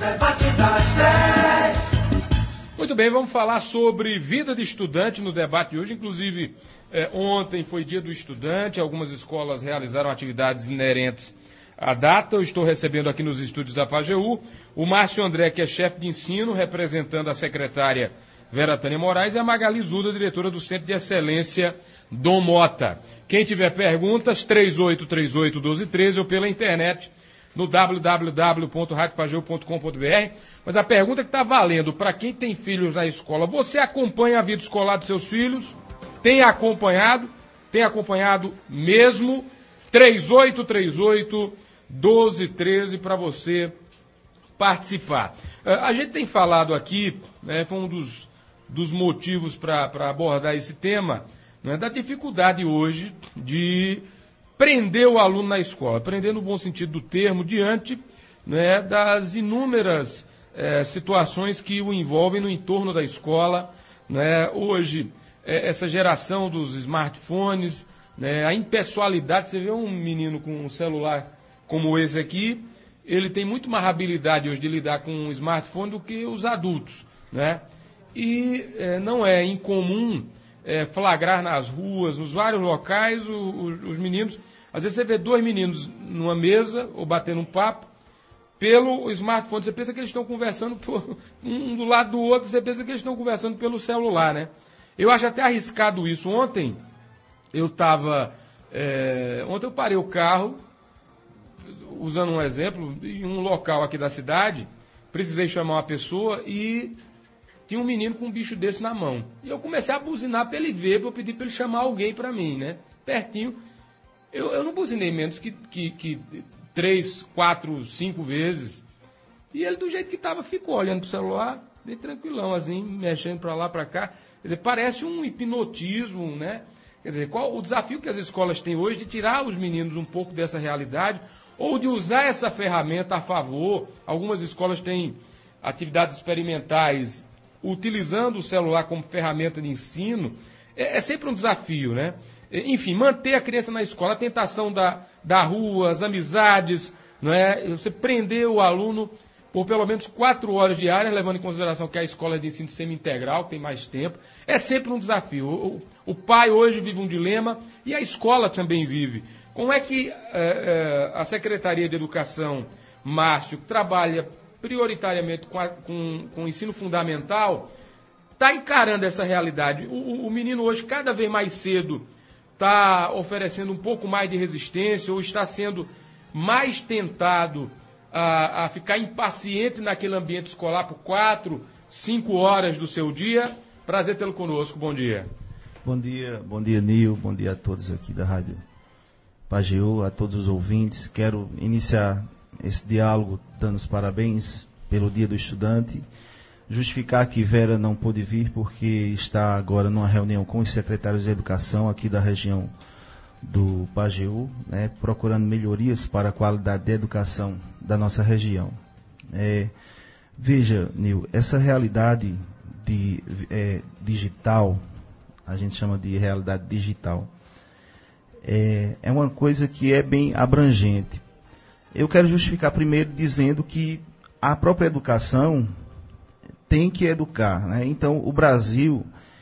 Muito bem, vamos falar sobre vida de estudante no debate de hoje. Inclusive, ontem foi dia do estudante, algumas escolas realizaram atividades inerentes à data. Eu estou recebendo aqui nos estúdios da Pajeú o Márcio André, que é chefe de ensino, representando a secretária Vera Tânia Moraes, e a Magali Zuda, diretora do Centro de Excelência Dom Mota. Quem tiver perguntas, 3838-1213 ou pela internet no www.radiopageu.com.br. Mas a pergunta que está valendo para quem tem filhos na escola: você acompanha a vida escolar dos seus filhos? Tem acompanhado? Tem acompanhado mesmo? 3838-1213 para você participar. A gente tem falado aqui, né, foi um dos motivos para abordar esse tema, né, da dificuldade hoje de prender o aluno na escola, prender no bom sentido do termo, diante, né, das inúmeras situações que o envolvem no entorno da escola, né? Hoje, essa geração dos smartphones, né, a impessoalidade. Você vê um menino com um celular como esse aqui, ele tem muito mais habilidade hoje de lidar com um smartphone do que os adultos, né? E não é incomum flagrar nas ruas, nos vários locais, os meninos. Às vezes você vê dois meninos numa mesa ou batendo um papo pelo smartphone. Você pensa que eles estão conversando um do lado do outro, você pensa que eles estão conversando pelo celular, né? Eu acho até arriscado isso. Ontem eu parei o carro, usando um exemplo, em um local aqui da cidade, precisei chamar uma pessoa e tinha um menino com um bicho desse na mão. E eu comecei a buzinar para ele ver, para eu pedir para ele chamar alguém para mim, né? Pertinho. Eu não buzinei menos que 3, 4, 5 vezes. E ele, do jeito que estava, ficou olhando para o celular, bem tranquilão, assim, mexendo para lá, para cá. Quer dizer, parece um hipnotismo, né? Quer dizer, qual o desafio que as escolas têm hoje de tirar os meninos um pouco dessa realidade, ou de usar essa ferramenta a favor? Algumas escolas têm atividades experimentais utilizando o celular como ferramenta de ensino. É sempre um desafio, né? Enfim, manter a criança na escola, a tentação da rua, as amizades, não é? Você prender o aluno por pelo menos 4 horas diárias, levando em consideração que a escola é de ensino semi-integral, tem mais tempo. É sempre um desafio. O pai hoje vive um dilema e a escola também vive. Como é que a Secretaria de Educação, Márcio, que trabalha prioritariamente com o ensino fundamental, está encarando essa realidade? O menino hoje, cada vez mais cedo, está oferecendo um pouco mais de resistência, ou está sendo mais tentado a ficar impaciente naquele ambiente escolar por 4, 5 horas do seu dia? Prazer tê-lo conosco, bom dia. Bom dia, Nil, bom dia a todos aqui da Rádio Pajeú, a todos os ouvintes. Quero iniciar esse diálogo dando os parabéns pelo Dia do Estudante. Justificar que Vera não pôde vir porque está agora numa reunião com os secretários de educação aqui da região do Pajeú, né, procurando melhorias para a qualidade de educação da nossa região. Veja, Nil, essa realidade digital, a gente chama de realidade digital, é uma coisa que é bem abrangente. Eu quero justificar primeiro dizendo que a própria educação tem que educar, né? Então, o Brasil,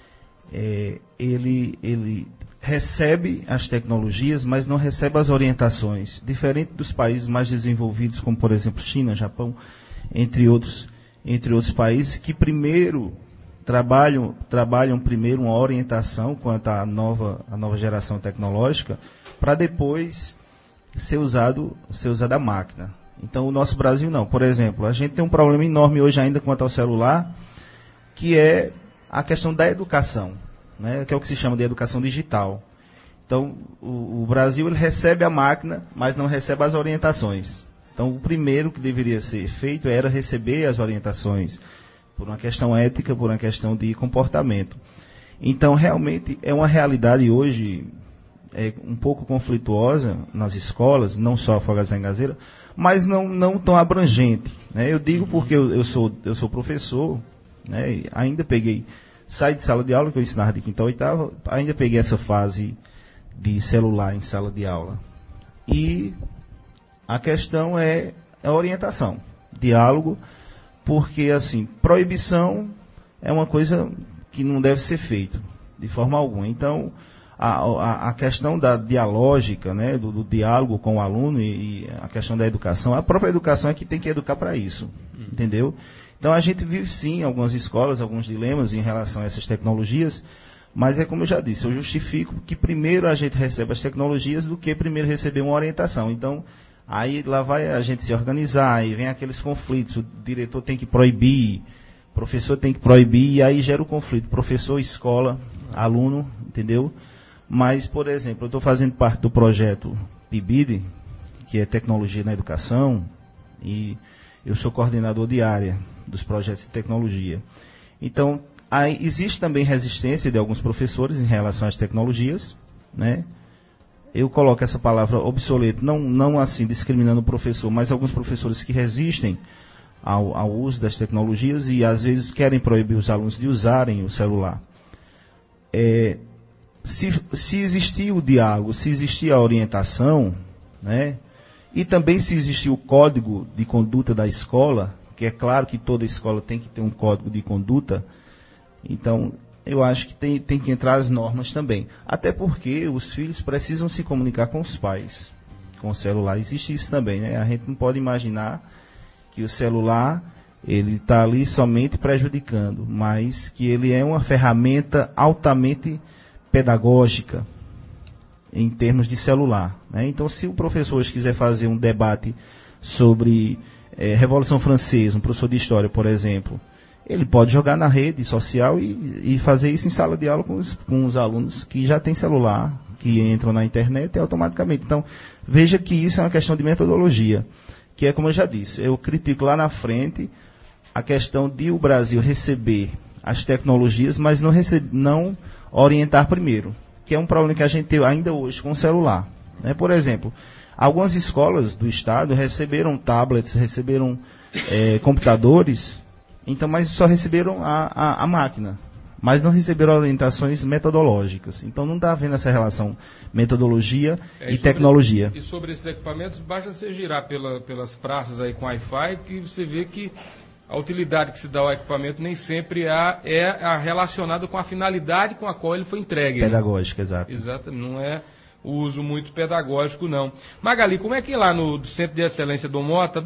ele recebe as tecnologias, mas não recebe as orientações. Diferente dos países mais desenvolvidos, como, por exemplo, China, Japão, entre outros países, que primeiro trabalham primeiro uma orientação quanto à nova geração tecnológica, para depois ser usada a máquina. Então, o nosso Brasil não. Por exemplo, a gente tem um problema enorme hoje ainda quanto ao celular, que é a questão da educação, né? Que é o que se chama de educação digital. Então, o Brasil ele recebe a máquina, mas não recebe as orientações. Então, o primeiro que deveria ser feito era receber as orientações, por uma questão ética, por uma questão de comportamento. Então, realmente, é uma realidade hoje um pouco conflituosa nas escolas, não só a Fogaça Engazeira, mas não tão abrangente, né? Eu digo porque eu sou professor, né? E ainda saí de sala de aula, que eu ensinava de quinta a oitava, ainda peguei essa fase de celular em sala de aula. E a questão é a orientação, diálogo, porque, assim, proibição é uma coisa que não deve ser feita, de forma alguma. Então, a questão da dialógica, né, do diálogo com o aluno e a questão da educação, a própria educação é que tem que educar para isso, entendeu? Então, a gente vive, sim, em algumas escolas, alguns dilemas em relação a essas tecnologias, mas é como eu já disse, eu justifico que primeiro a gente recebe as tecnologias do que primeiro receber uma orientação. Então, aí lá vai a gente se organizar, e vem aqueles conflitos, o diretor tem que proibir, o professor tem que proibir, e aí gera o conflito, professor, escola, aluno, entendeu? Mas, por exemplo, eu estou fazendo parte do projeto PIBID, que é Tecnologia na Educação, e eu sou coordenador de área dos projetos de tecnologia. Então, aí existe também resistência de alguns professores em relação às tecnologias, né? Eu coloco essa palavra obsoleto, não assim discriminando o professor, mas alguns professores que resistem ao uso das tecnologias e às vezes querem proibir os alunos de usarem o celular. Se existir o diálogo, se existir a orientação, né, e também se existir o código de conduta da escola, que é claro que toda escola tem que ter um código de conduta, então eu acho que tem que entrar as normas também. Até porque os filhos precisam se comunicar com os pais, com o celular. Existe isso também, né? A gente não pode imaginar que o celular ele está ali somente prejudicando, mas que ele é uma ferramenta altamente pedagógica em termos de celular, né? Então, se o professor hoje quiser fazer um debate sobre Revolução Francesa, um professor de história, por exemplo, ele pode jogar na rede social e fazer isso em sala de aula com os alunos que já têm celular, que entram na internet automaticamente. Então, veja que isso é uma questão de metodologia, que é como eu já disse, eu critico lá na frente a questão de o Brasil receber as tecnologias, mas não orientar primeiro, que é um problema que a gente tem ainda hoje com o celular, né? Por exemplo, algumas escolas do estado receberam tablets, receberam computadores, então, mas só receberam a máquina, mas não receberam orientações metodológicas. Então não está havendo essa relação metodologia e tecnologia. E sobre esses equipamentos, basta você girar pelas praças aí com Wi-Fi, que você vê que a utilidade que se dá ao equipamento nem sempre é relacionada com a finalidade com a qual ele foi entregue. Pedagógica, né? Exato. Exato, não é o uso muito pedagógico, não. Magali, como é que lá no Centro de Excelência Dom Mota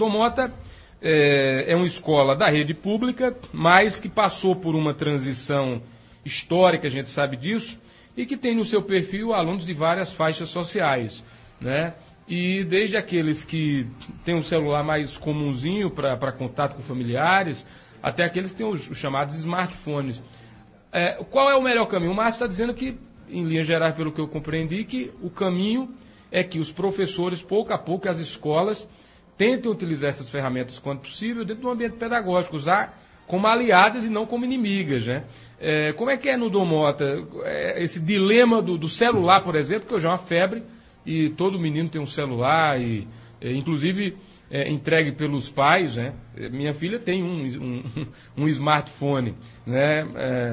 é uma escola da rede pública, mas que passou por uma transição histórica, a gente sabe disso, e que tem no seu perfil alunos de várias faixas sociais, né? E desde aqueles que têm um celular mais comunzinho para contato com familiares, até aqueles que têm os chamados smartphones. Qual é o melhor caminho? O Márcio está dizendo que, em linhas gerais, pelo que eu compreendi, que o caminho é que os professores, pouco a pouco, as escolas, tentem utilizar essas ferramentas quando possível dentro do ambiente pedagógico, usar como aliadas e não como inimigas, né? Como é que é no Dom Mota esse dilema do celular, por exemplo, que hoje é uma febre e todo menino tem um celular, inclusive entregue pelos pais, né? Minha filha tem um smartphone, né?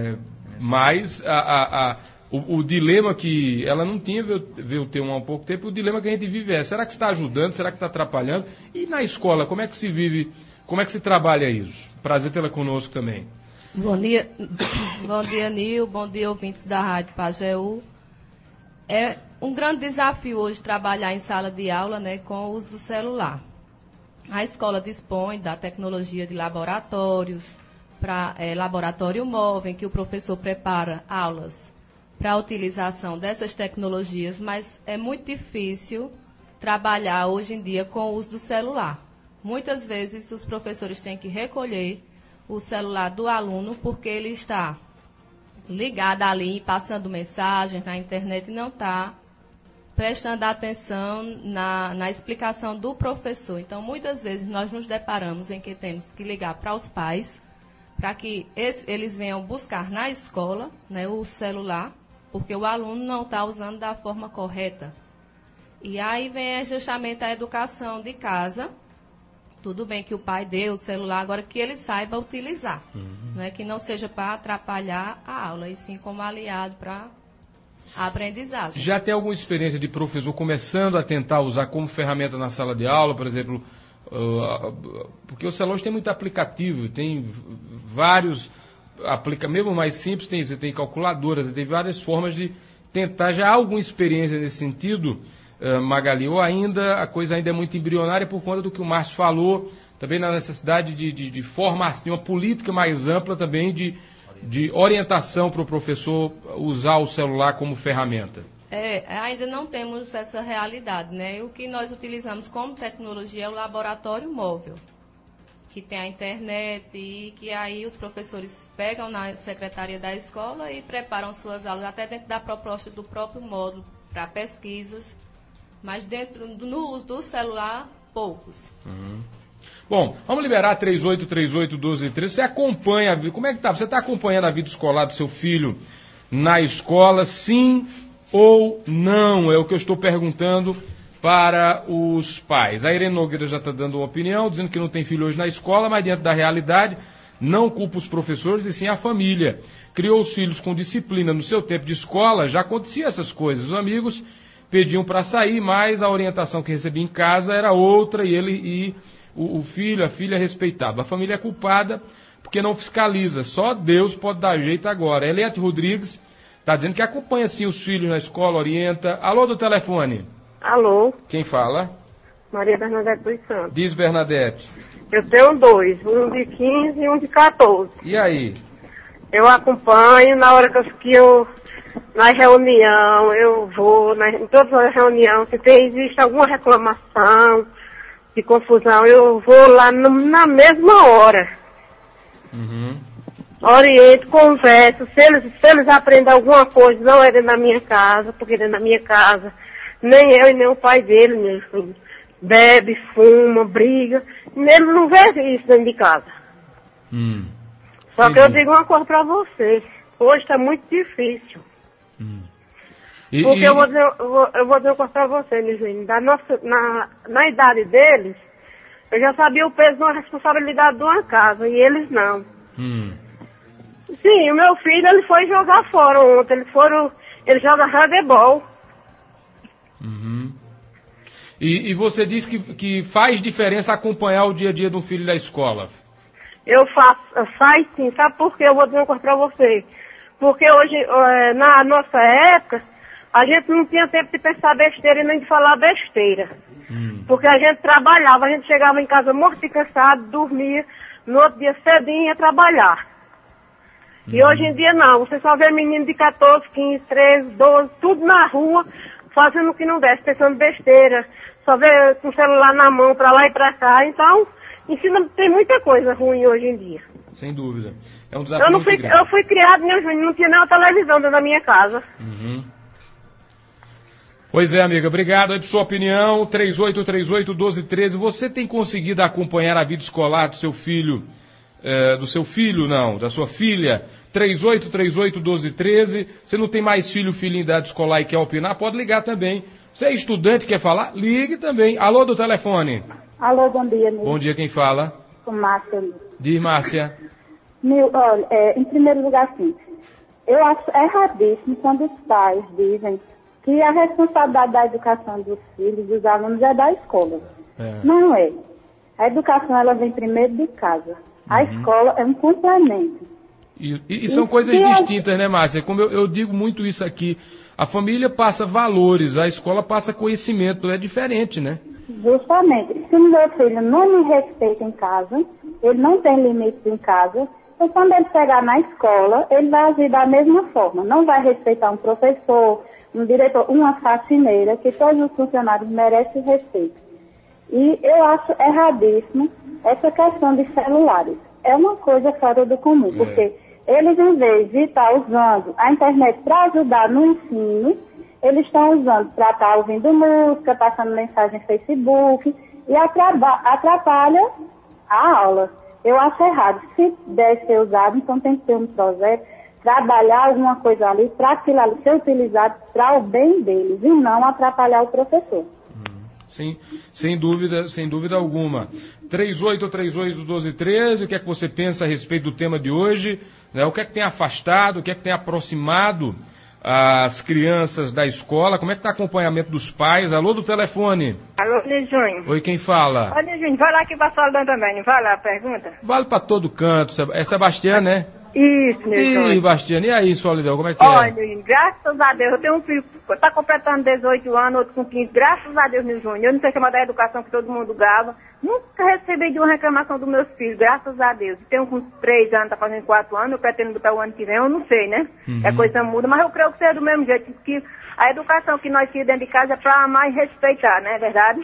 Mas o dilema que ela não tinha, veio ter há pouco tempo, o dilema que a gente vive será que está ajudando, será que está atrapalhando? E na escola, como é que se vive, como é que se trabalha isso? Prazer tê-la conosco também. Bom dia, Nil, bom dia, ouvintes da Rádio Pajeú. É um grande desafio hoje trabalhar em sala de aula, né, com o uso do celular. A escola dispõe da tecnologia de laboratórios, laboratório móvel, em que o professor prepara aulas para a utilização dessas tecnologias, mas é muito difícil trabalhar hoje em dia com o uso do celular. Muitas vezes os professores têm que recolher o celular do aluno porque ele está ligado ali, passando mensagens na internet e não está prestando atenção na explicação do professor. Então, muitas vezes nós nos deparamos em que temos que ligar para os pais para que eles venham buscar na escola, né, o celular, porque o aluno não está usando da forma correta. E aí vem justamente a educação de casa. Tudo bem que o pai dê o celular, agora que ele saiba utilizar. Não é que não seja para atrapalhar a aula, e sim como aliado para a aprendizagem. Já tem alguma experiência de professor começando a tentar usar como ferramenta na sala de aula, por exemplo, Porque o celular tem muito aplicativo, tem vários mesmo mais simples, você tem calculadoras, tem várias formas de tentar. Já há alguma experiência nesse sentido, Magali, ou ainda a coisa ainda é muito embrionária por conta do que o Márcio falou, também na necessidade de formação, uma política mais ampla também de orientação para o professor usar o celular como ferramenta? Ainda não temos essa realidade, né? O que nós utilizamos como tecnologia é o laboratório móvel, que tem a internet e que aí os professores pegam na secretaria da escola e preparam suas aulas até dentro da proposta do próprio módulo para pesquisas, mas no uso do celular, poucos. Uhum. Bom, vamos liberar 3838-1213. Você acompanha, como é que tá? Você está acompanhando a vida escolar do seu filho na escola, sim ou não? É o que eu estou perguntando para os pais. A Irene Nogueira já está dando uma opinião, dizendo que não tem filho hoje na escola, mas diante da realidade, não culpa os professores e sim a família. Criou os filhos com disciplina. No seu tempo de escola já acontecia essas coisas. Os amigos pediam para sair, mas a orientação que recebia em casa era outra e o filho, a filha respeitava. A família é culpada porque não fiscaliza. Só Deus pode dar jeito agora. Eliette Rodrigues está dizendo que acompanha sim os filhos na escola, orienta. Alô, do telefone. Alô? Quem fala? Maria Bernadette dos Santos. Diz, Bernadette. Eu tenho dois, um de 15 e um de 14. E aí? Eu acompanho na hora que eu na reunião, eu vou, em todas as reuniões, se existe alguma reclamação de confusão, eu vou lá na mesma hora. Uhum. Oriento, converso, se eles aprendem alguma coisa, não é dentro da minha casa, porque dentro da minha casa, nem eu e nem o pai dele, meu filho, bebe, fuma, briga, ele não vê isso dentro de casa. Só que eu digo uma coisa pra você, hoje está muito difícil. Porque eu vou dizer uma coisa pra você, Nizinho, na idade deles, eu já sabia o peso de uma responsabilidade de uma casa, e eles não. Sim, o meu filho, ele foi jogar fora ontem, ele joga handebol. E você diz que faz diferença acompanhar o dia a dia de um filho da escola? Faz sim, sabe por quê? Eu vou dizer uma coisa pra você. Porque hoje, na nossa época, a gente não tinha tempo de pensar besteira e nem de falar besteira. Porque a gente trabalhava, a gente chegava em casa morto e cansado, dormia, no outro dia cedinho ia trabalhar. E hoje em dia não, você só vê menino de 14, 15, 13, 12, tudo na rua, fazendo o que não deve, pensando besteira, só vê com o celular na mão, pra lá e pra cá, então, tem muita coisa ruim hoje em dia. Sem dúvida. É um desafio muito grande. Eu fui criado, não tinha nem uma televisão dentro da minha casa. Pois é, amiga, obrigado aí por sua opinião, 3838-1213. Você tem conseguido acompanhar a vida escolar do seu filho, da sua filha? 3838-1213. Você não tem mais filho em idade escolar e quer opinar? Pode ligar também. Você é estudante, quer falar? Ligue também. Alô, do telefone. Alô, bom dia, Nil. Bom dia, quem fala? Com Márcia. Diz, Márcia. Nil, olha, em primeiro lugar, assim, eu acho erradíssimo quando os pais dizem que a responsabilidade da educação dos filhos, dos alunos, é da escola. Não é. A educação, ela vem primeiro de casa. A escola é um complemento. E são coisas distintas, né, Márcia? Como eu digo muito isso aqui, a família passa valores, a escola passa conhecimento, é diferente, né? Justamente. Se o meu filho não me respeita em casa, ele não tem limites em casa, então quando ele chegar na escola, ele vai agir da mesma forma. Não vai respeitar um professor, um diretor, uma faxineira, que todos os funcionários merecem respeito. E eu acho erradíssimo essa questão de celulares. É uma coisa fora do comum, porque eles, em vez de estar usando a internet para ajudar no ensino, eles estão usando para estar ouvindo música, passando mensagem no Facebook, e atrapalha a aula. Eu acho errado. Se deve ser usado, então tem que ter um projeto, trabalhar alguma coisa ali, para aquilo ali ser utilizado para o bem deles, e não atrapalhar o professor. Sim, sem dúvida alguma. 3838-1213, o que é que você pensa a respeito do tema de hoje? Né? O que é que tem afastado, o que é que tem aproximado as crianças da escola? Como é que está o acompanhamento dos pais? Alô, do telefone. Alô, Júnior. Oi, quem fala? Olha, Júnior, vai lá que vai falando também, não vai lá a pergunta? Vale para todo canto. É Sebastião, né? Isso, meu Ih, Júnior. Bastiano, e aí, Solidão, como é que Olha, é? Júnior, graças a Deus, eu tenho um filho que está completando 18 anos, outro com 15, graças a Deus, meu Júnior. Eu não sei chamar da educação que todo mundo gava. Nunca recebi de uma reclamação dos meus filhos, graças a Deus. Tenho com 3 anos, está fazendo 4 anos, eu pretendo botar o ano que vem, eu não sei, né? A coisa muda, mas eu creio que seja do mesmo jeito, que a educação que nós temos dentro de casa é para amar e respeitar, não é verdade?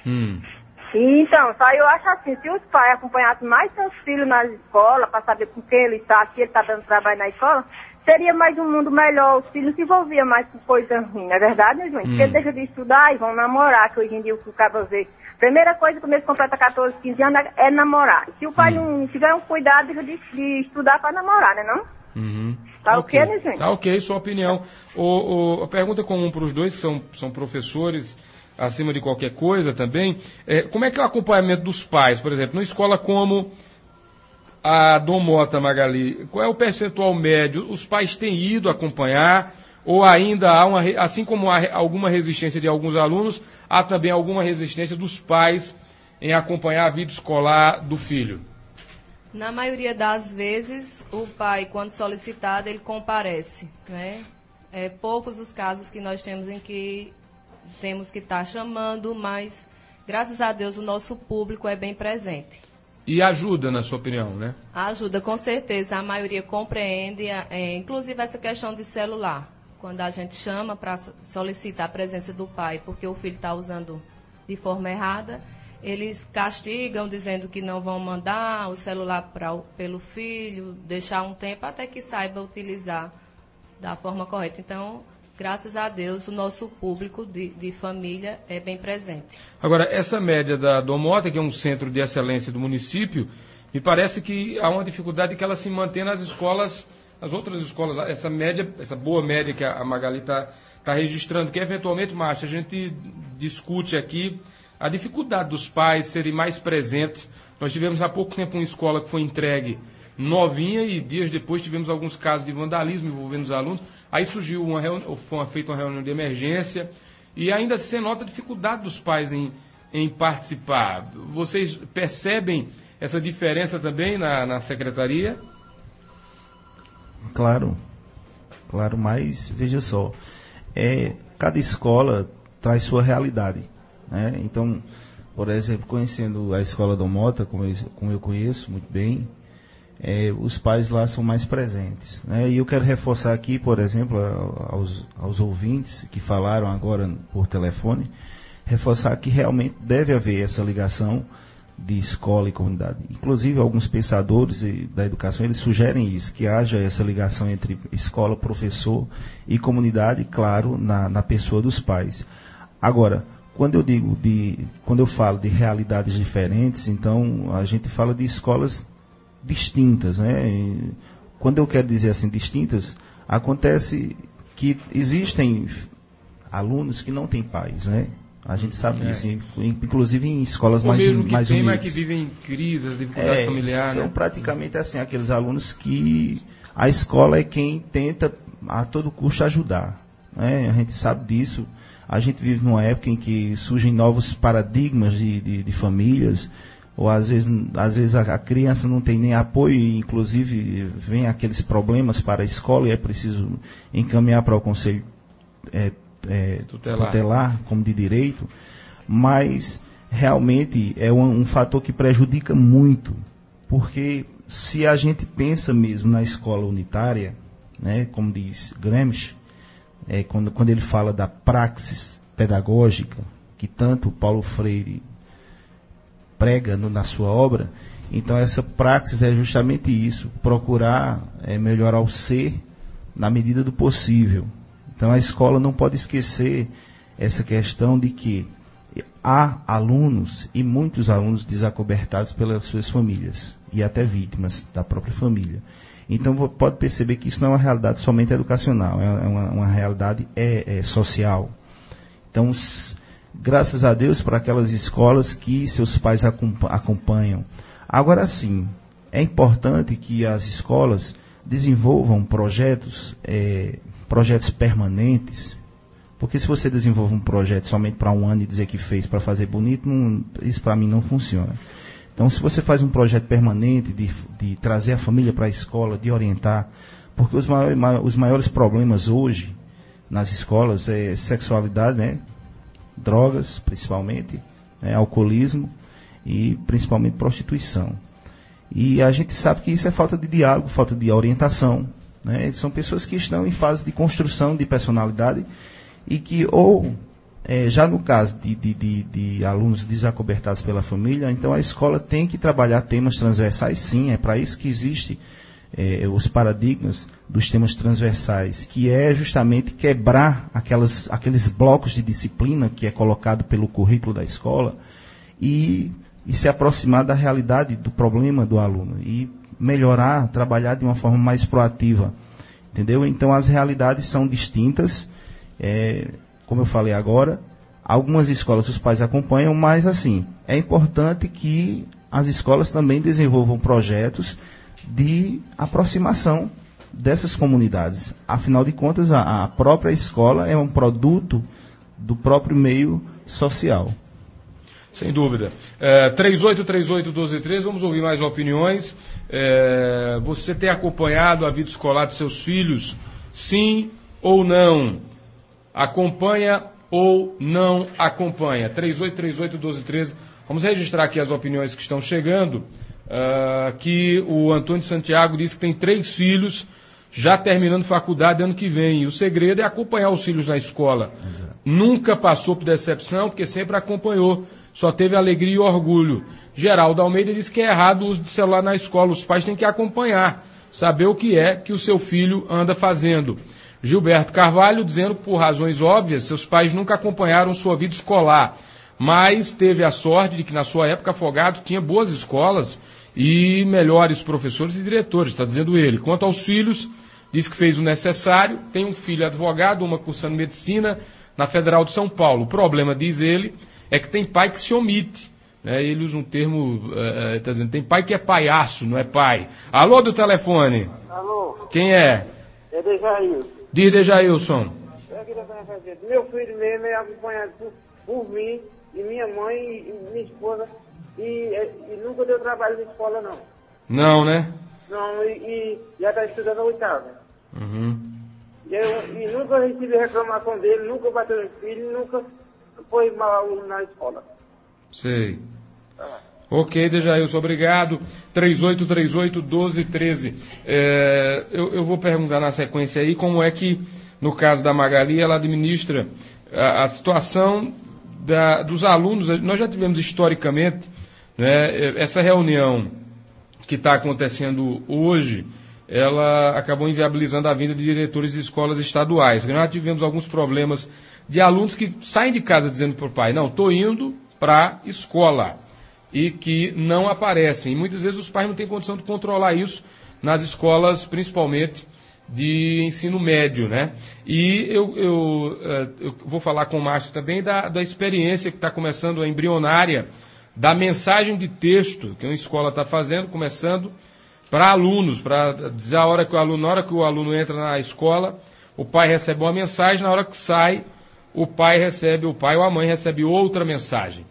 Então, só eu acho assim, se os pais acompanhassem mais seus filhos nas escolas, para saber com quem ele está, se ele está dando trabalho na escola, seria mais um mundo melhor, os filhos se envolviam mais com coisas ruins, não é verdade, né, João? Porque eles deixam de estudar e vão namorar, que hoje em dia o que o cara vê. Primeira coisa que eles completam 14, 15 anos é namorar. Se o pai não tiver um cuidado de estudar para namorar, né não? Tá ok, né, gente? Tá ok, sua opinião. A pergunta comum para os dois, que são professores, acima de qualquer coisa também, como é que é o acompanhamento dos pais, por exemplo, numa escola como a Dom Mota, Magali, qual é o percentual médio? Os pais têm ido acompanhar ou ainda há assim como há alguma resistência de alguns alunos, há também alguma resistência dos pais em acompanhar a vida escolar do filho? Na maioria das vezes, o pai, quando solicitado, ele comparece, né? É poucos os casos que nós temos em que temos que estar chamando, mas, graças a Deus, o nosso público é bem presente. E ajuda, na sua opinião, né? Ajuda, com certeza. A maioria compreende, inclusive essa questão de celular. Quando a gente chama para solicitar a presença do pai, porque o filho está usando de forma errada, eles castigam, dizendo que não vão mandar o celular pelo filho, deixar um tempo até que saiba utilizar da forma correta. Então, graças a Deus, o nosso público de família é bem presente. Agora, essa média da Dom Mota, que é um centro de excelência do município, me parece que há uma dificuldade que ela se mantém nas escolas, nas outras escolas, essa boa média que a Magali está registrando, que eventualmente, Márcia, a gente discute aqui a dificuldade dos pais serem mais presentes. Nós tivemos há pouco tempo uma escola que foi entregue novinha e dias depois tivemos alguns casos de vandalismo envolvendo os alunos. Aí surgiu feita uma reunião de emergência e ainda se nota a dificuldade dos pais em participar. Vocês percebem essa diferença também na secretaria? Claro, mas veja só, cada escola traz sua realidade, né? Então, por exemplo, conhecendo a escola Dom Mota, como eu conheço muito bem, os pais lá são mais presentes, né? E eu quero reforçar aqui, por exemplo, aos ouvintes que falaram agora por telefone, reforçar que realmente deve haver essa ligação de escola e comunidade. Inclusive, alguns pensadores da educação, eles sugerem isso, que haja essa ligação entre escola, professor e comunidade, claro, na pessoa dos pais. Agora, quando eu falo de realidades diferentes, então a gente fala de escolas distintas, né? E quando eu quero dizer assim distintas, acontece que existem alunos que não têm pais, né? A gente sabe disso, inclusive em escolas mais humildes. Mas que vivem crises, dificuldade familiar, são né? praticamente assim, aqueles alunos que a escola é quem tenta a todo custo ajudar, né? A gente sabe disso. A gente vive numa época em que surgem novos paradigmas de famílias, ou às vezes a criança não tem nem apoio, e inclusive vem aqueles problemas para a escola e é preciso encaminhar para o conselho tutelar, como de direito, mas realmente é um fator que prejudica muito, porque se a gente pensa mesmo na escola unitária, né, como diz Gramsci, quando ele fala da praxis pedagógica, que tanto Paulo Freire prega na sua obra, então essa praxis é justamente isso, procurar melhorar o ser na medida do possível. Então a escola não pode esquecer essa questão de que há alunos e muitos alunos desacobertados pelas suas famílias e até vítimas da própria família. Então pode perceber que isso não é uma realidade somente educacional, é uma realidade social. Então, graças a Deus para aquelas escolas que seus pais acompanham. Agora sim, é importante que as escolas desenvolvam projetos permanentes, porque se você desenvolve um projeto somente para um ano e dizer que fez para fazer bonito, isso para mim não funciona. Então, se você faz um projeto permanente de trazer a família para a escola, de orientar, porque os maiores problemas hoje nas escolas é sexualidade, né? Drogas, principalmente, né? Alcoolismo e principalmente prostituição. E a gente sabe que isso é falta de diálogo, falta de orientação, né? São pessoas que estão em fase de construção de personalidade e que já no caso de alunos desacobertados pela família, então a escola tem que trabalhar temas transversais, sim, é para isso que existe os paradigmas dos temas transversais, que é justamente quebrar aqueles blocos de disciplina que é colocado pelo currículo da escola e se aproximar da realidade do problema do aluno e melhorar, trabalhar de uma forma mais proativa, entendeu? Então as realidades são distintas, como eu falei agora, algumas escolas os pais acompanham, mas assim, é importante que as escolas também desenvolvam projetos de aproximação dessas comunidades. Afinal de contas, a própria escola é um produto do próprio meio social. Sem dúvida. 3838-1213, vamos ouvir mais opiniões. Você tem acompanhado a vida escolar de seus filhos? Sim ou não? Acompanha ou não acompanha? 3838-1213. Vamos registrar aqui as opiniões que estão chegando. Que o Antônio Santiago disse que tem 3 filhos já terminando faculdade ano que vem. E o segredo é acompanhar os filhos na escola. Exato. Nunca passou por decepção, porque sempre acompanhou. Só teve alegria e orgulho. Geraldo Almeida disse que é errado o uso de celular na escola. Os pais têm que acompanhar, saber o que é que o seu filho anda fazendo. Gilberto Carvalho dizendo que por razões óbvias, seus pais nunca acompanharam sua vida escolar. Mas teve a sorte de que na sua época Afogados tinha boas escolas e melhores professores e diretores, está dizendo ele. Quanto aos filhos, diz que fez o necessário, tem um filho advogado, uma cursando medicina na Federal de São Paulo. O problema, diz ele, é que tem pai que se omite. Né? Ele usa um termo, está dizendo, tem pai que é palhaço, não é pai. Alô do telefone? Alô? Quem é? É Dejailson. Diz Dejailson. Meu filho mesmo é acompanhado por mim e minha mãe e minha esposa e nunca deu trabalho na escola, não. Não, né? Não, e já está estudando a 8ª. Uhum. E nunca recebi reclamação dele, nunca bateu no filho, nunca foi mal na escola. Sei. Ok, Dejailson, obrigado. 3838-1213. Eu vou perguntar na sequência aí como é que, no caso da Magali, ela administra a situação dos alunos. Nós já tivemos historicamente, né, essa reunião que está acontecendo hoje, ela acabou inviabilizando a vinda de diretores de escolas estaduais. Nós já tivemos alguns problemas de alunos que saem de casa dizendo para o pai, não, estou indo para a escola, e que não aparecem. E muitas vezes os pais não têm condição de controlar isso nas escolas, principalmente de ensino médio, né? E eu vou falar com o Márcio também da experiência que está começando a embrionária da mensagem de texto que uma escola está fazendo, começando para alunos, para dizer na hora que o aluno entra na escola, o pai recebe uma mensagem, na hora que sai, o pai ou a mãe recebe outra mensagem.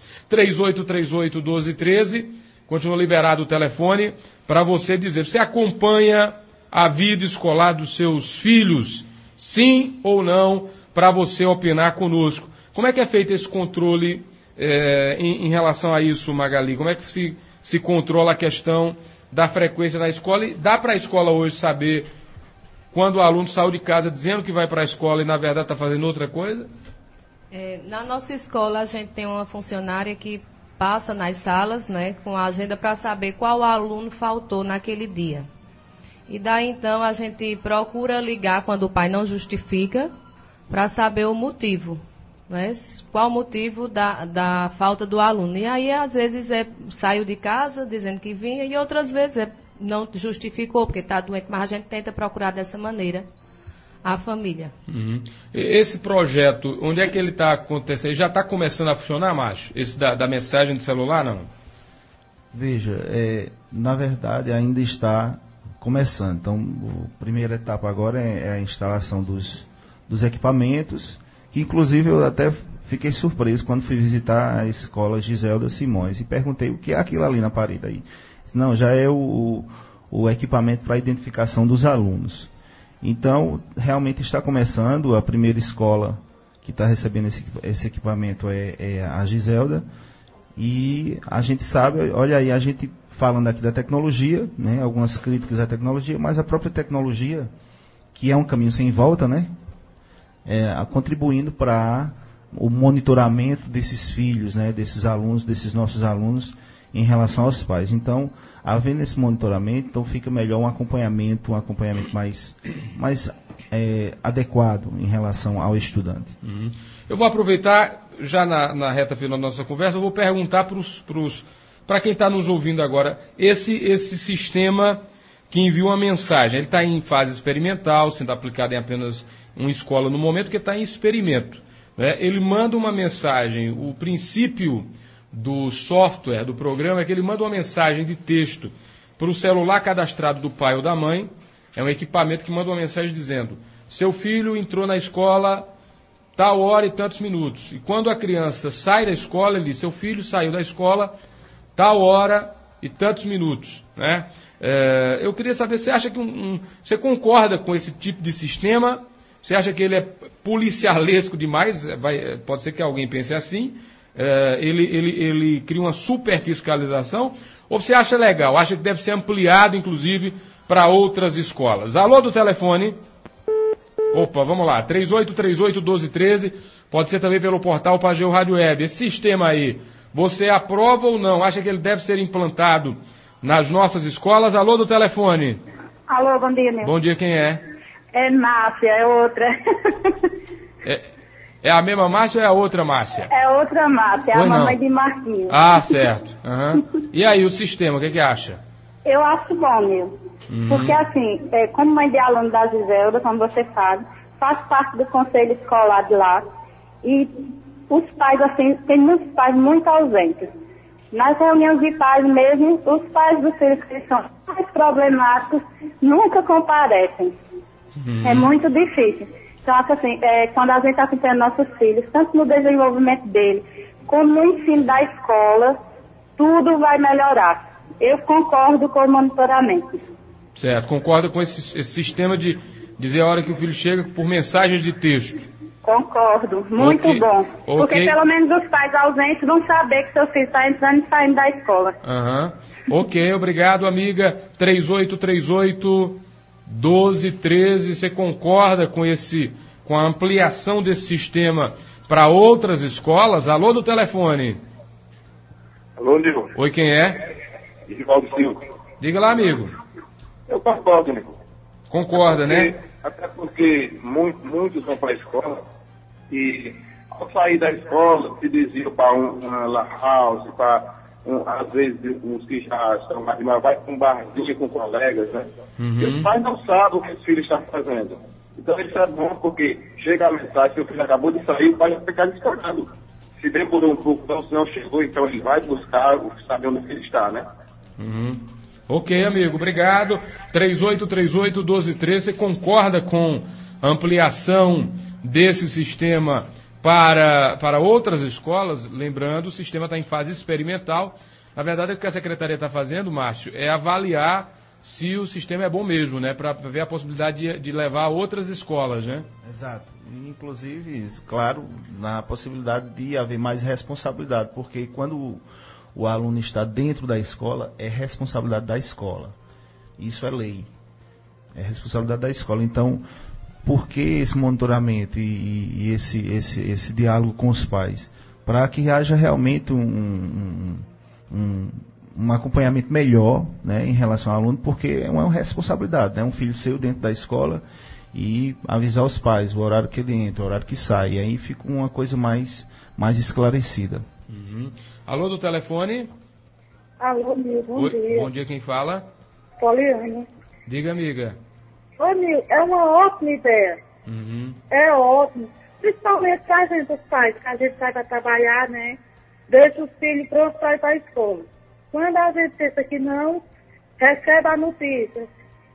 3838-1213, continua liberado o telefone para você dizer, você acompanha a vida escolar dos seus filhos, sim ou não, para você opinar conosco. Como é que é feito esse controle em relação a isso, Magali? Como é que se controla a questão da frequência na escola? E dá para a escola hoje saber quando o aluno saiu de casa dizendo que vai para a escola e na verdade está fazendo outra coisa? Na nossa escola a gente tem uma funcionária que passa nas salas, né, com a agenda para saber qual aluno faltou naquele dia. E daí então a gente procura ligar quando o pai não justifica para saber o motivo, né, qual o motivo da falta do aluno. E aí às vezes saiu de casa dizendo que vinha e outras vezes não justificou porque está doente, mas a gente tenta procurar dessa maneira a família. Uhum. Esse projeto, onde é que ele está acontecendo? Ele já está começando a funcionar, Márcio? Esse da mensagem de celular, não? Veja, na verdade ainda está começando. Então, a primeira etapa agora é a instalação dos equipamentos, que inclusive eu até fiquei surpreso quando fui visitar a escola Giselda Simões e perguntei o que é aquilo ali na parede aí. Não, já é o equipamento para identificação dos alunos. Então, realmente está começando. A primeira escola que está recebendo esse equipamento é a Giselda. E a gente sabe, olha aí, a gente falando aqui da tecnologia, né, algumas críticas à tecnologia, mas a própria tecnologia, que é um caminho sem volta, né, contribuindo para o monitoramento desses filhos, né, desses alunos, desses nossos alunos, em relação aos pais. Então, havendo esse monitoramento, então fica melhor um acompanhamento mais adequado em relação ao estudante. Eu vou aproveitar, já na reta final da nossa conversa, eu vou perguntar para quem está nos ouvindo agora, esse sistema que envia uma mensagem, ele está em fase experimental, sendo aplicado em apenas uma escola no momento, que está em experimento, né? Ele manda uma mensagem, o princípio do software, do programa, é que ele manda uma mensagem de texto para o celular cadastrado do pai ou da mãe. É um equipamento que manda uma mensagem dizendo: seu filho entrou na escola tal hora e tantos minutos. E quando a criança sai da escola, ele diz: seu filho saiu da escola tal hora e tantos minutos, né? Eu queria saber, você acha que você concorda com esse tipo de sistema? Você acha que ele é policialesco demais? Pode ser que alguém pense assim. Ele cria uma super fiscalização, ou você acha legal, acha que deve ser ampliado inclusive para outras escolas? Alô do telefone, opa, vamos lá, 3838-1213, pode ser também pelo portal Pageu Rádio Web. Esse sistema aí, você aprova ou não? Acha que ele deve ser implantado nas nossas escolas? Alô do telefone. Alô, bom dia, Nilson. Bom dia, quem é? É Márcia, é outra. É a mesma Márcia ou é a outra Márcia? É outra Márcia, é a mamãe de Marquinhos. Ah, certo. Uhum. E aí, o sistema, o que acha? Eu acho bom, Nilson. Porque assim, como mãe de aluno da Giselda, como você sabe, faço parte do conselho escolar de lá. E os pais, assim, tem muitos pais muito ausentes. Nas reuniões de pais mesmo, os pais dos filhos que são mais problemáticos nunca comparecem. É muito difícil. Então, assim, quando a gente está acompanhando nossos filhos, tanto no desenvolvimento dele, como no ensino da escola, tudo vai melhorar. Eu concordo com o monitoramento. Certo, concorda com esse sistema de dizer a hora que o filho chega por mensagens de texto? Concordo, muito bom. Porque pelo menos os pais ausentes vão saber que seu filho está entrando e saindo da escola. Ok, obrigado, amiga. 3838-1213, você concorda com a ampliação desse sistema para outras escolas? Alô do telefone. Alô, Nilson. Oi, quem é? Edivaldo Silva. Diga lá, amigo. Eu concordo, Nilson. Concorda, né? Até porque muitos vão para a escola e ao sair da escola se desviam para uma lan house, às vezes uns que já estão mais, vai para um barzinho com colegas, né? E os pais não sabem o que os filhos estão fazendo. Então isso é bom porque chega a mensagem, seu filho acabou de sair, o pai vai ficar desesperado. Se demorou um pouco, não chegou, então ele vai buscar, saber onde ele está, né? Ok, amigo, obrigado. 3838-1213, você concorda com a ampliação desse sistema para outras escolas? Lembrando, o sistema está em fase experimental. Na verdade, o que a Secretaria está fazendo, Márcio, é avaliar se o sistema é bom mesmo, né? Para ver a possibilidade de levar a outras escolas, né? Exato. Inclusive, claro, na possibilidade de haver mais responsabilidade, porque quando o aluno está dentro da escola, é responsabilidade da escola. Isso é lei. É responsabilidade da escola. Então, por que esse monitoramento e esse diálogo com os pais? Para que haja realmente um acompanhamento melhor, né, em relação ao aluno, porque é uma responsabilidade, né? Um filho seu dentro da escola e avisar os pais o horário que ele entra, o horário que sai. E aí fica uma coisa mais esclarecida. Alô do telefone? Alô, Nil, bom dia. Bom dia, quem fala? Poliana. Diga, amiga. Ô, Nil, é uma ótima ideia. É ótimo. Principalmente pra gente, os pais, que a gente sai para trabalhar, né? Deixa os filhos prontos para ir para a escola. Quando a gente pensa que não, recebe a notícia.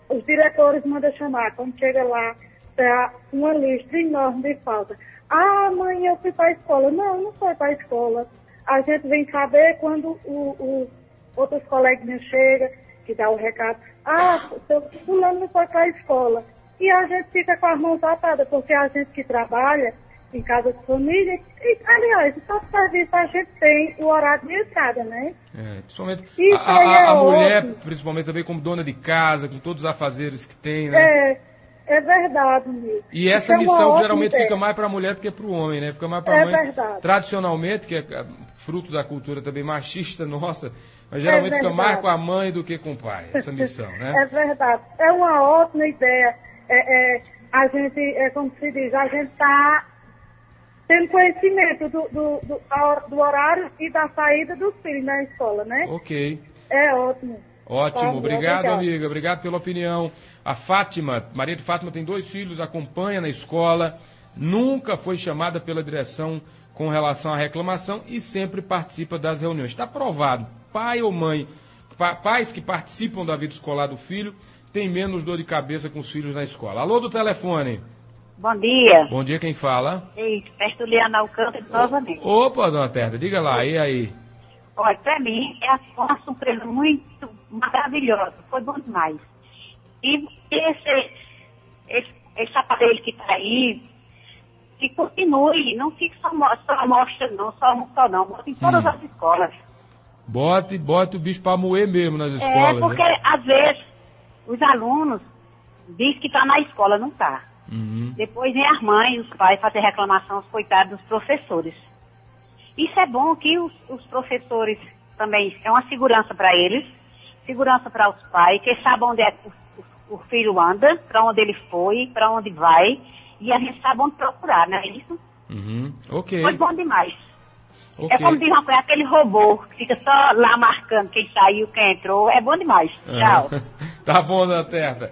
os diretores mandam chamar. Quando chega lá, tá uma lista enorme de falta. Ah, mãe, eu fui para a escola. Não foi para a escola. A gente vem saber quando outros coleguinhas chegam, que dá o recado. Ah, seu fulano não foi para a escola. E a gente fica com as mãos atadas, porque a gente que trabalha em casa de família, e, aliás, todo serviço a gente tem o horário de entrada, né? Principalmente a mulher, principalmente também como dona de casa, com todos os afazeres que tem, né? É verdade, amigo. E essa missão que geralmente fica mais para a mulher do que para o homem, né? Fica mais para a mãe. Verdade. Tradicionalmente, que é fruto da cultura também machista nossa, mas geralmente fica mais com a mãe do que com o pai, essa missão, né? É verdade. É uma ótima ideia. A gente, como se diz, a gente está tendo conhecimento do horário e da saída dos filhos na escola, né? Ok. É ótimo. Ótimo, obrigado, amiga. Obrigado pela opinião. A Fátima, Maria de Fátima, tem 2 filhos, acompanha na escola, nunca foi chamada pela direção com relação à reclamação e sempre participa das reuniões. Está provado, pai ou mãe, pais que participam da vida escolar do filho, têm menos dor de cabeça com os filhos na escola. Alô do telefone. Bom dia. Bom dia, quem fala? Ei, Pertuliana Alcântara novamente. Opa, dona Terta, diga lá, e aí? Olha, para mim é uma surpresa muito maravilhosa, foi bom demais. E esse aparelho que está aí, que continue, não fique só mostra não, não, bota em todas as escolas. Bota o bicho para moer mesmo nas escolas. Porque às vezes os alunos dizem que está na escola, não está. Depois vem as mães, os pais fazer reclamação, os coitados dos professores. Isso é bom que os professores também, é uma segurança para eles, segurança para os pais, que sabem onde o filho anda, para onde ele foi, para onde vai, e a gente sabe onde procurar, não é isso? Ok. Foi bom demais. Okay. É como diz uma coisa, aquele robô que fica só lá marcando quem saiu, quem entrou, é bom demais. Tchau. Tá bom, dona Terta.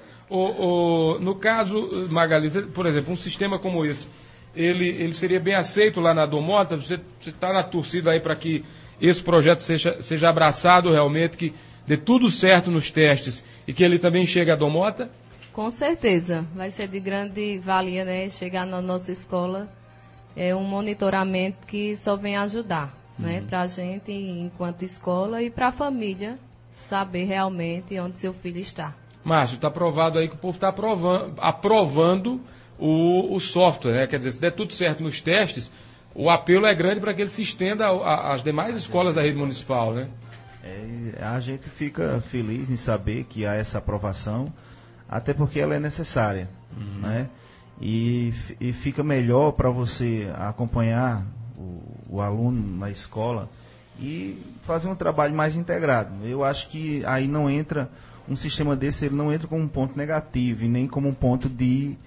No caso, Magali, por exemplo, um sistema como esse, ele seria bem aceito lá na Domota? Você está na torcida aí para que esse projeto seja abraçado realmente, que dê tudo certo nos testes e que ele também chegue à Domota? Com certeza, vai ser de grande valia, né? Chegar na nossa escola, é um monitoramento que só vem ajudar, né? Para a gente, enquanto escola, e para a família saber realmente onde seu filho está. Márcio, está provado aí que o povo está aprovando o software, né? Quer dizer, se der tudo certo nos testes, o apelo é grande para que ele se estenda às demais escolas da rede municipal, né? A gente fica feliz em saber que há essa aprovação, até porque ela é necessária, né? E fica melhor para você acompanhar o aluno na escola e fazer um trabalho mais integrado. Eu acho que aí não entra, um sistema desse, ele não entra como um ponto negativo e nem como um ponto de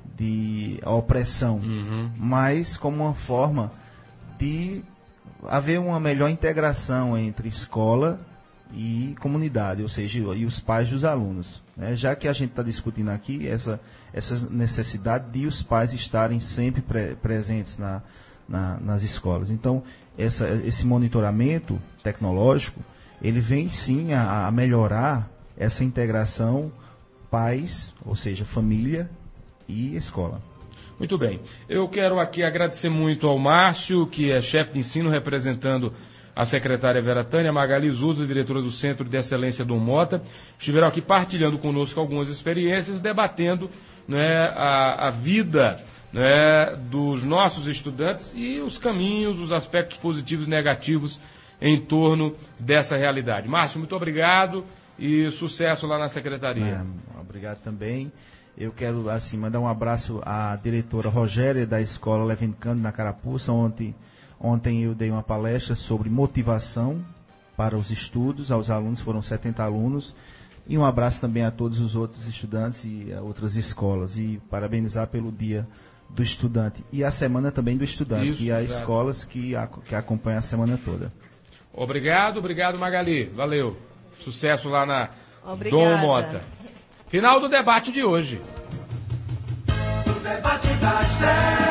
opressão, mas como uma forma de haver uma melhor integração entre escola e comunidade, ou seja, e os pais dos alunos, né? Já que a gente está discutindo aqui essa necessidade de os pais estarem sempre presentes nas escolas. Então, esse monitoramento tecnológico, ele vem sim a melhorar essa integração pais, ou seja, família e escola. Muito bem. Eu quero aqui agradecer muito ao Márcio, que é chefe de ensino, representando a secretária Vera Tânia, Magali Zuza, diretora do Centro de Excelência do Mota, estiveram aqui partilhando conosco algumas experiências, debatendo, né, a vida, né, dos nossos estudantes e os caminhos, os aspectos positivos e negativos em torno dessa realidade. Márcio, muito obrigado e sucesso lá na secretaria. Obrigado também. Eu quero mandar um abraço à diretora Rogéria da Escola Levin Cândido na Carapuça. Ontem eu dei uma palestra sobre motivação para os estudos, aos alunos, foram 70 alunos, e um abraço também a todos os outros estudantes e a outras escolas, e parabenizar pelo Dia do Estudante, e a Semana também do Estudante, Isso, e há escolas que acompanham a semana toda. Obrigado Magali, valeu, sucesso lá na Dom Mota. Final do debate de hoje. O debate das 10.